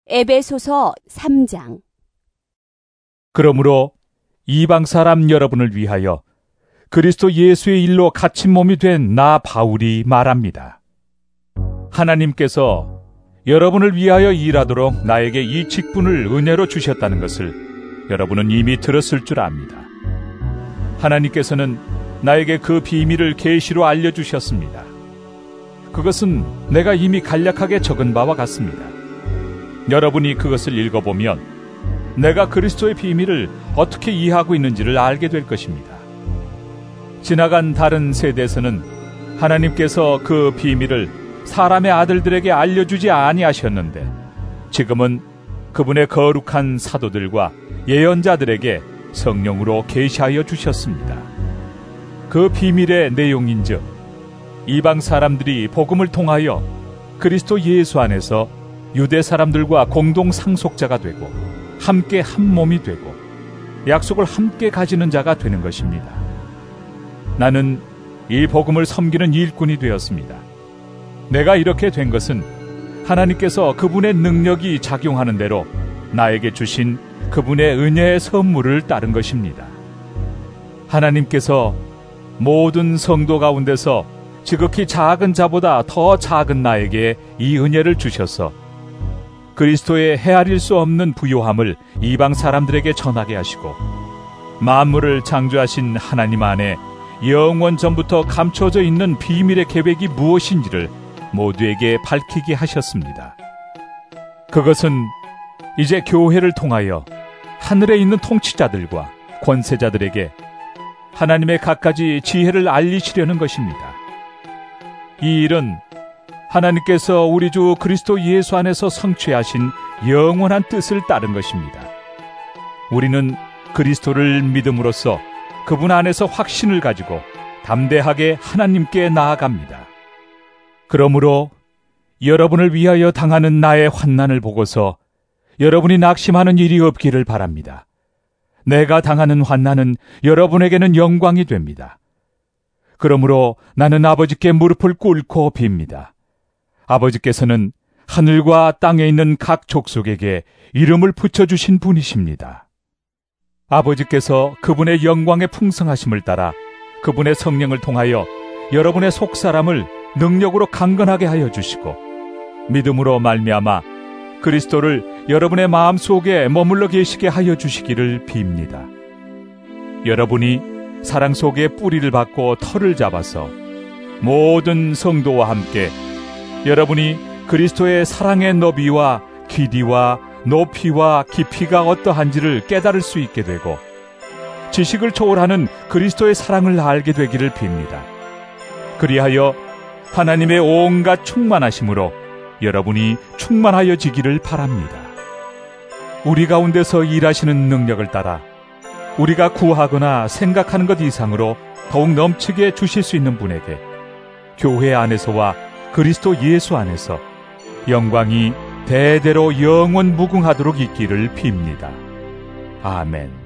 에베소서 3장. 그러므로 이방 사람 여러분을 위하여 그리스도 예수의 일로 갇힌 몸이 된 나 바울이 말합니다. 하나님께서 여러분을 위하여 일하도록 나에게 이 직분을 은혜로 주셨다는 것을 여러분은 이미 들었을 줄 압니다. 하나님께서는 나에게 그 비밀을 계시로 알려주셨습니다. 그것은 내가 이미 간략하게 적은 바와 같습니다. 여러분이 그것을 읽어보면 내가 그리스도의 비밀을 어떻게 이해하고 있는지를 알게 될 것입니다. 지나간 다른 세대에서는 하나님께서 그 비밀을 사람의 아들들에게 알려주지 아니하셨는데 지금은 그분의 거룩한 사도들과 예언자들에게 성령으로 계시하여 주셨습니다. 그 비밀의 내용인즉 이방 사람들이 복음을 통하여 그리스도 예수 안에서 유대 사람들과 공동 상속자가 되고 함께 한 몸이 되고 약속을 함께 가지는 자가 되는 것입니다. 나는 이 복음을 섬기는 일꾼이 되었습니다. 내가 이렇게 된 것은 하나님께서 그분의 능력이 작용하는 대로 나에게 주신 그분의 은혜의 선물을 따른 것입니다. 하나님께서 모든 성도 가운데서 지극히 작은 자보다 더 작은 나에게 이 은혜를 주셔서 그리스도의 헤아릴 수 없는 부요함을 이방 사람들에게 전하게 하시고 만물을 창조하신 하나님 안에 영원 전부터 감춰져 있는 비밀의 계획이 무엇인지를 모두에게 밝히게 하셨습니다. 그것은 이제 교회를 통하여 하늘에 있는 통치자들과 권세자들에게 하나님의 갖가지 지혜를 알리시려는 것입니다. 이 일은 하나님께서 우리 주 그리스도 예수 안에서 성취하신 영원한 뜻을 따른 것입니다. 우리는 그리스도를 믿음으로써 그분 안에서 확신을 가지고 담대하게 하나님께 나아갑니다. 그러므로 여러분을 위하여 당하는 나의 환난을 보고서 여러분이 낙심하는 일이 없기를 바랍니다. 내가 당하는 환난은 여러분에게는 영광이 됩니다. 그러므로 나는 아버지께 무릎을 꿇고 빕니다. 아버지께서는 하늘과 땅에 있는 각 족속에게 이름을 붙여주신 분이십니다. 아버지께서 그분의 영광의 풍성하심을 따라 그분의 성령을 통하여 여러분의 속사람을 능력으로 강건하게 하여 주시고 믿음으로 말미암아 그리스도를 여러분의 마음속에 머물러 계시게 하여 주시기를 빕니다. 여러분이 사랑 속에 뿌리를 받고 털을 잡아서 모든 성도와 함께 여러분이 그리스도의 사랑의 너비와 길이와 높이와 깊이가 어떠한지를 깨달을 수 있게 되고 지식을 초월하는 그리스도의 사랑을 알게 되기를 빕니다. 그리하여 하나님의 온갖 충만하심으로 여러분이 충만하여지기를 바랍니다. 우리 가운데서 일하시는 능력을 따라 우리가 구하거나 생각하는 것 이상으로 더욱 넘치게 주실 수 있는 분에게 교회 안에서와 그리스도 예수 안에서 영광이 대대로 영원 무궁하도록 있기를 빕니다. 아멘.